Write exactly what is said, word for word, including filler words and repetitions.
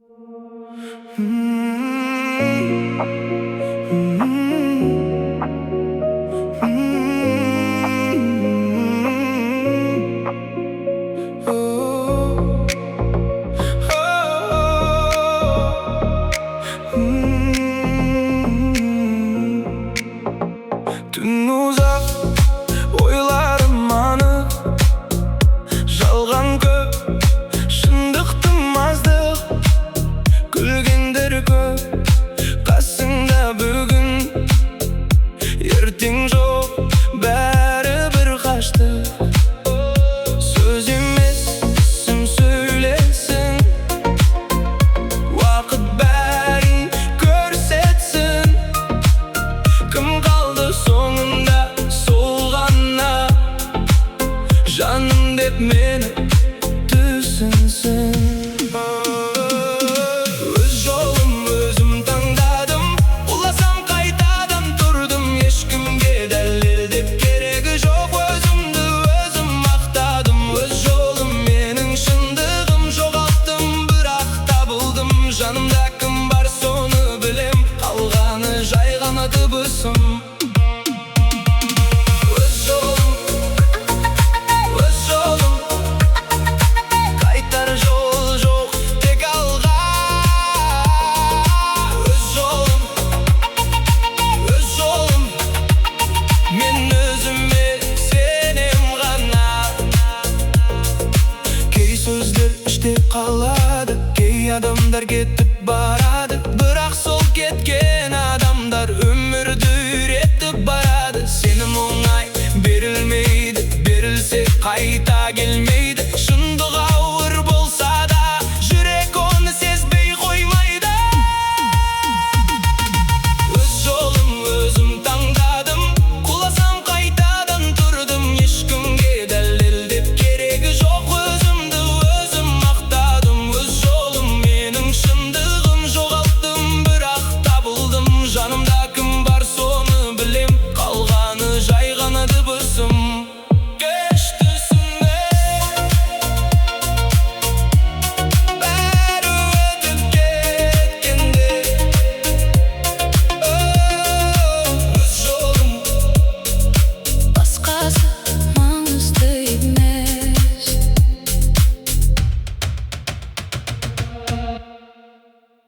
Tün uzak, oylarım anık, жалған көп, шындықтым аздық, күлгендер көп, қасыңда бүгін, ертең жоқ, бәрі бір қашты. Сөз емес, ісім сөйлесін, уақыт бәрін көрсетсін. Кім қалды соңында сол ғана, жаным деп мені түсінсін. Өз жолым өзім таңдадым, ұласам қайтадан тұрдым. Ешкімге дәлелдеп керегі жоқ, өзімді өзім мақтадым. Өз жолым менің шындығым, жоғалттым бірақ табылдым. Жанымда кім бар соны білем, қалғаны жай ғана дыбысым. Қалады, кей адамдар кетіп барады, бірақ сол кеткен адамдар өмірді үйретіп барады. Сенім оңай берілмейді, берілсе қайта